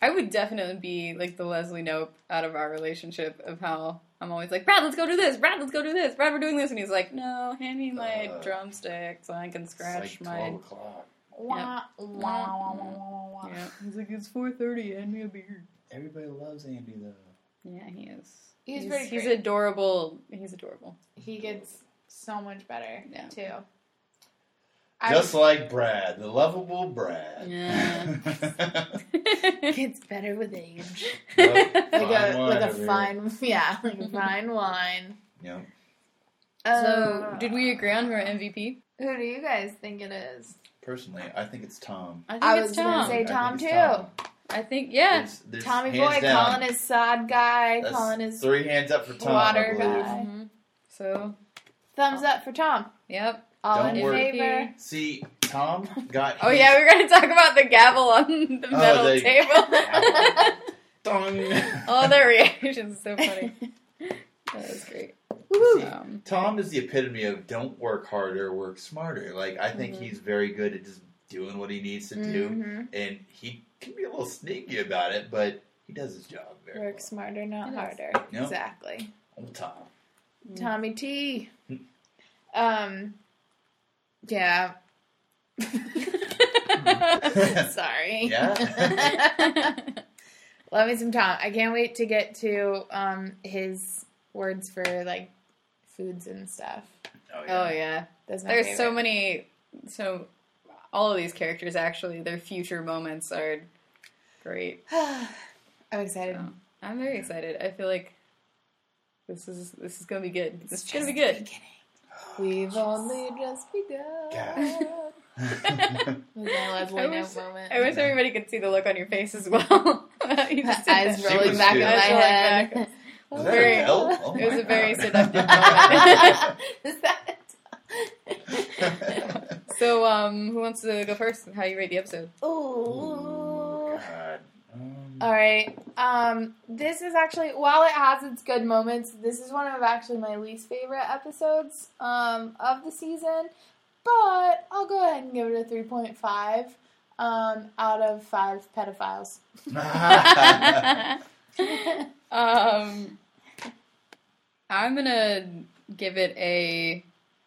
I would definitely be like the Leslie Knope out of our relationship of how I'm always like, Brad, let's go do this. Brad, let's go do this. Brad, we're doing this. And he's like, no, hand me my
Uh,
drumstick so I can scratch
It's like
my...
twelve o'clock.
Wah, wah, wah, wah, wah, wah.
Yeah. He's like, it's four thirty, hand me a beer.
Everybody loves Andy, though.
Yeah, he is.
He's
he's,
pretty
he's
great.
adorable. He's adorable.
He gets so much better,
Yeah.
too.
Just like Brad, the lovable Brad.
Yeah.
Gets better with age.
Yep,
Like
fine
a,
wine
like a
over here.
fine, yeah, like a fine wine.
Yep.
So,
Uh,
did we agree on her M V P?
Who do you guys think it is?
Personally, I think it's Tom.
I think
I
it's
was
Tom.
gonna say
I
Tom
think
too.
it's Tom.
I think, yeah.
There's- there's
Tommy
hands
Boy
down.
calling his sod guy,
That's
calling his
three hands up for Tom.
water
I believe.
guy.
Mhm. So,
thumbs up for Tom.
yep.
All
Don't
in
worry.
favor.
See, Tom got.
Oh
his-
yeah, we're gonna talk about the gavel on the
Oh,
metal
the
table.
Dong.
Oh, their reaction's so funny. That was great.
See,
Um,
Tom is the epitome of don't work harder, work smarter. Like I think
Mhm.
he's very good at just doing what he needs to do,
Mhm.
and he can be a little sneaky about it, but he does his job very
Work
well.
smarter, not
Yes.
harder.
Yep.
Exactly.
Old Tom.
Tommy T.
Hmm.
Um. Yeah. Sorry.
Yeah.
Love me some Tom. I can't wait to get to um his words for like foods and stuff.
oh yeah.
That's my
There's
favorite.
so many. So all of these characters actually, their future moments are great.
I'm excited.
So, I'm very excited. I feel like this is this is gonna be good. This is gonna be
Just
good.
beginning. We've only just begun.
God.
Was my Leslie
I
Knope
wish-
moment.
I wish everybody could see the look on your face as well. You just did
Eyes
that.
She
rolling
was
back in
good.
my
Eyes rolling
head.
back.
Was
It was
that
very,
a belt? Oh
it was
my
a very
God.
seductive moment.
Is that?
So, um, who wants to go first? How you rate the episode?
Ooh.
God. Um,
All right. Um, this is actually, while it has its good moments, this is one of actually my least favorite episodes um, of the season. But I'll go ahead and give it a three point five um, out of five pedophiles.
um, I'm gonna give it a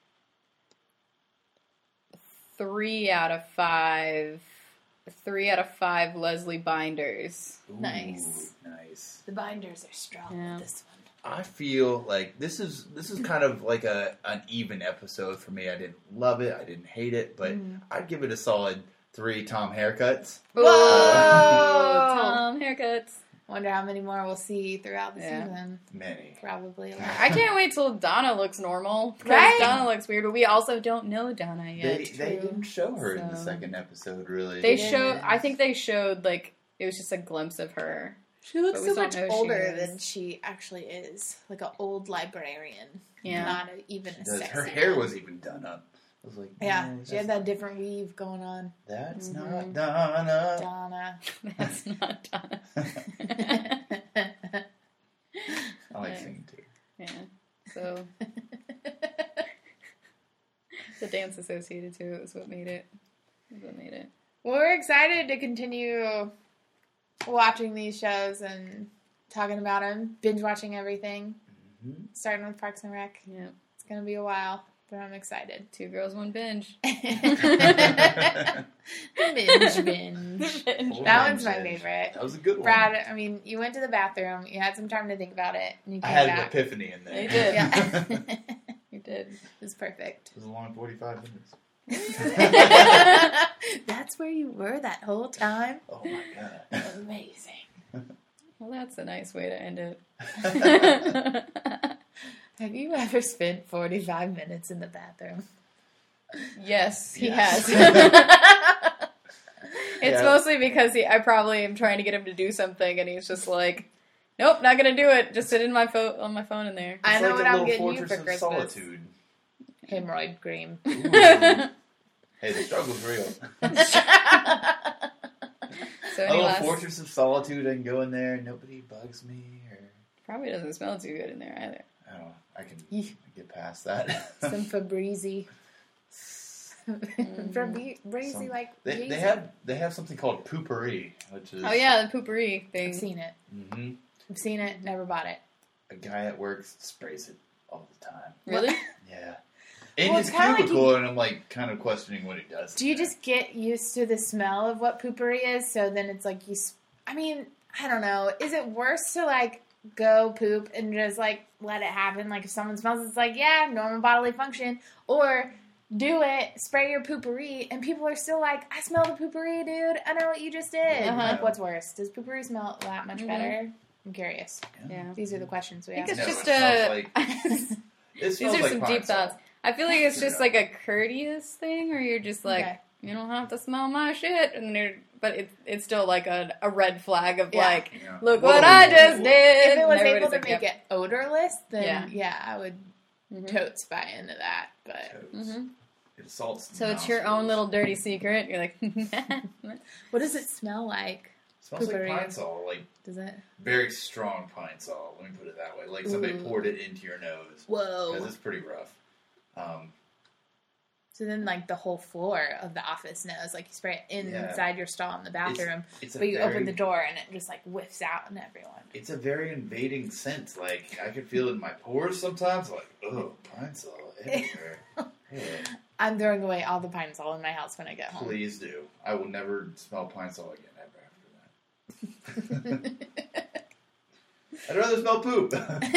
three out of five. Three out of five Leslie Binders.
Ooh,
Nice.
Nice.
The binders are strong
Yeah.
with this one.
I feel like this is this is kind of like a an even episode for me. I didn't love it. I didn't hate it, but
Mm.
I'd give it a solid three Tom haircuts.
Whoa!
Tom haircuts.
Wonder how many more we'll see throughout the
Yeah.
season.
Many.
Probably a lot.
I can't wait till Donna looks normal. Because
Right?
Donna looks weird, but we also don't know Donna yet.
They, they
true.
didn't show her in the
So-
second episode, really.
They
Yes.
showed. I think they showed like it was just a glimpse of her.
She looks
But we
so
don't
much
know who she
older
is.
than she actually is. Like an old librarian.
Yeah.
Not a, even a
Does-
sexy
her hair
one.
was even done up. I was like,
Yeah,
no,
she had
that's-
that different weave going on.
That's
Mhm.
not Donna.
Donna.
That's not Donna.
I like
Nice.
singing too.
Yeah. So the dance associated to it was what made it. Was what made it.
We're excited to continue watching these shows and talking about them, binge watching everything,
Mhm.
starting with Parks and Rec.
Yeah.
It's going to be a while, but I'm excited.
Two girls, one binge.
The binge binge.
Binge.
That one's my
Binge.
favorite.
That was a good one.
Brad, I mean, you went to the bathroom, you had some time to think about it, and you
I
came
had
back.
an epiphany in there.
You did.
Yeah.
You did.
It was perfect.
It was a long forty-five minutes.
That's where you were that whole time?
Oh my god.
Amazing.
Well, that's a nice way to end it.
Have you ever spent forty-five minutes in the bathroom?
Yes, he
Yes.
has. It's
Yeah.
mostly because he, I probably am trying to get him to do something, and he's just like, "Nope, not gonna do it. Just sit in my phone on my phone in there."
I
It's
know
like
what
a
I'm
little
getting you
fortress
for
of
Christmas.
solitude.
Hemorrhoid cream.
Ooh. Hey, the struggle's real.
So
A
any
little
last,
fortress of solitude. I can go in there and nobody bugs me, or
probably doesn't smell too good in there either.
I don't know. I can
Yeesh.
get past that.
Some Febreze. From be- crazy
Some-
like
They,
Yeezy.
they have they have something called poopery, which is
Oh yeah, the poopery thing.
I've seen it.
hmm
I've seen it. Never bought it.
a guy at work sprays it all the time.
Really?
Yeah, in
Well,
his
it's kinda like
cubicle, and I'm like kind of questioning what he does.
Do you
there.
just get used to the smell of what poopery is? So then it's like you. s- I mean, I don't know. Is it worse to like go poop and just like let it happen? Like if someone smells, it's like yeah, normal bodily function, or do it, spray your poopery, and people are still like, I smell the poopery, dude. I know what you just did.
Uh-huh.
Like, what's worse? Does poopery smell that much
Mhm.
better? I'm curious.
Yeah.
These are the questions we
I
ask.
think it's
No,
just
it smells
a.
like- It
These
smells
are
like
some
pine
deep
sol.
thoughts. I feel like it's just
Yeah.
like a courteous thing, or you're just like,
Okay.
you don't have to smell my shit, and you're, but it's it's still like a, a red flag of
Yeah.
like,
Yeah.
look
Whoa.
what I just did.
If it was
and
able to
everybody's
make
like,
it odorless, then yeah,
Yeah.
I would
Mhm.
totes buy into that. But
Toads.
Mhm.
It assaults.
So it's your own
nostrils.
little dirty secret. You're like,
what does it smell like?
Smells
poopery.
like pine sol, like
Does it?
very strong pine sol. Let me put it that way. Like somebody
Ooh.
poured it into your nose
Whoa.
because it's pretty rough. Um,
So then, like, the whole floor of the office knows. Like, you spray it inside your stall in the bathroom,
it's a
but you
very,
open the door and it just, like, whiffs out on everyone.
It's a very invading scent. Like I can feel it in my pores sometimes. Like oh, pine sol everywhere. Yeah.
I'm throwing away all the pine sol in my house when I get home.
Please do. I will never smell pine sol again ever after that. I'd rather smell poop.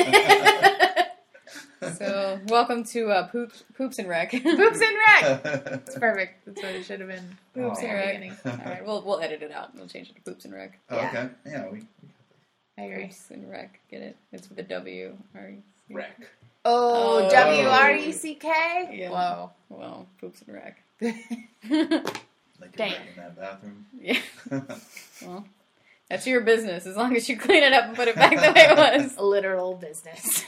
so welcome to uh, poops, poops and wreck.
Poops and wreck! It's perfect. That's what it should have been. Poops
Oh.
and wreck.
All right, we'll we'll edit it out. We'll change it to poops and wreck.
Oh,
Yeah.
okay. Yeah, we
I agree.
Poops and wreck. Get it? It's with a W. R E C.
wreck.
Oh,
Oh.
W R E C K?
Yeah.
Whoa.
Well, poops and wreck.
Like you're
Damn.
wrecking that bathroom.
Yeah. Well, that's your business as long as you clean it up and put it back the way it was.
Literal business.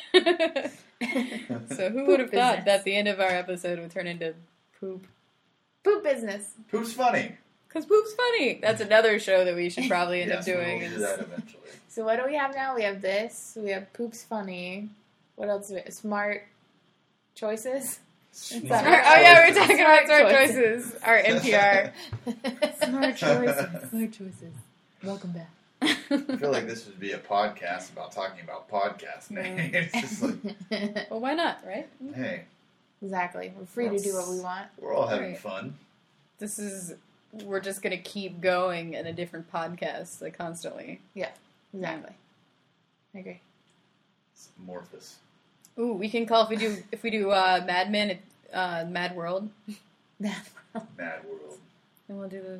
So who would have
Poop
thought
business.
that the end of our episode would turn into poop?
Poop business.
Poop's funny.
Because poop's funny. That's another show that we should probably end
Yes,
up doing.
we'll do
is-
that eventually.
So what do we have now? We have this. We have Poop's Funny. What else do we have? Smart Choices?
Smart-
Smart-
oh yeah, we were talking
Smart
about smart
choices.
choices. Our N P R.
Smart Choices. Smart Choices. Welcome back.
I feel like this would be a podcast about talking about podcast names. It's just like,
Well, why not, right?
hey,
Exactly. We're free to do what we want.
we're all having
Right.
fun.
This is. We're just gonna keep going in a different podcast, like constantly.
Exactly. I agree.
It's amorphous.
Ooh, we can call if we do if we do uh, Mad Men, it- uh, Mad World,
Mad world.
then we'll do the.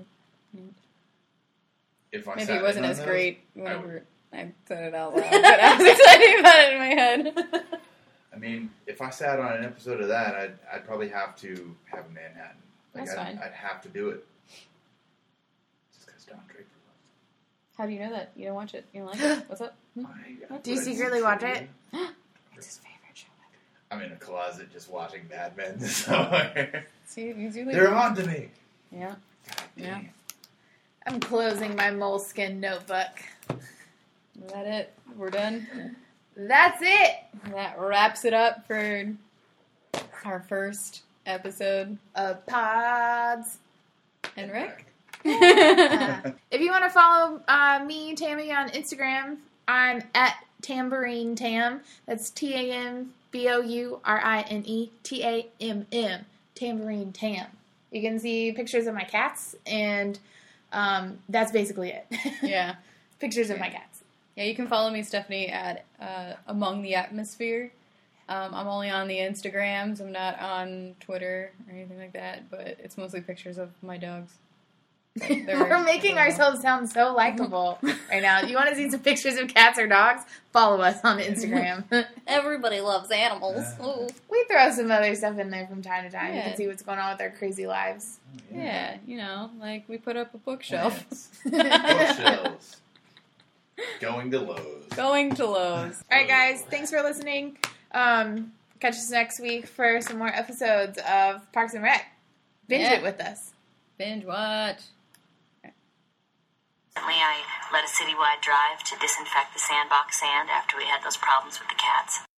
If I
Maybe
sat
it wasn't
in on
as
those,
great
I
whenever I said it out loud, but I was excited about it in my head.
I mean, if I sat on an episode of that, I'd, I'd probably have to have Manhattan. Like,
That's
I'd,
fine.
I'd have to do it. Just because Don Draper
How do you know that? You don't watch it. You don't like it? What's up?
loves it.
Do you secretly watch it?
What's his favorite show
I'm in a closet just watching Mad Men somewhere.
See, you do like.
They're on to me.
Yeah.
God
Yeah.
damn.
I'm closing my moleskin notebook.
Is that it? We're done.
That's it.
That wraps it up for our first episode.
Of Pods.
And Rick.
Uh, if you want to follow uh, me, Tammy, on Instagram, I'm at Tambourine Tam. That's T A M B O U R I N E T A M M. Tambourine Tam. You can see pictures of my cats, and um, that's basically it.
Yeah.
Pictures of my cats.
Yeah, you can follow me, Stephanie, at uh, Among the Atmosphere. Um, I'm only on the Instagrams. I'm not on Twitter or anything like that, but it's mostly pictures of my dogs. They're-
We're making
they're-
ourselves sound so likable right now. You want to see some pictures of cats or dogs? Follow us on Instagram.
Everybody loves animals. Ooh.
We throw some other stuff in there from time to time. You
Yeah.
can see what's going on with our crazy lives.
Yeah, you know, like we put up a bookshelf.
Plants. Bookshelves. Going to Lowe's.
Going to Lowe's.
All right, guys. Thanks for listening. Um, catch us next week for some more episodes of Parks and Rec. Binge
Yeah.
it with us.
Binge watch.
Recently, I led a citywide drive to disinfect the sandbox sand after we had those problems with the cats.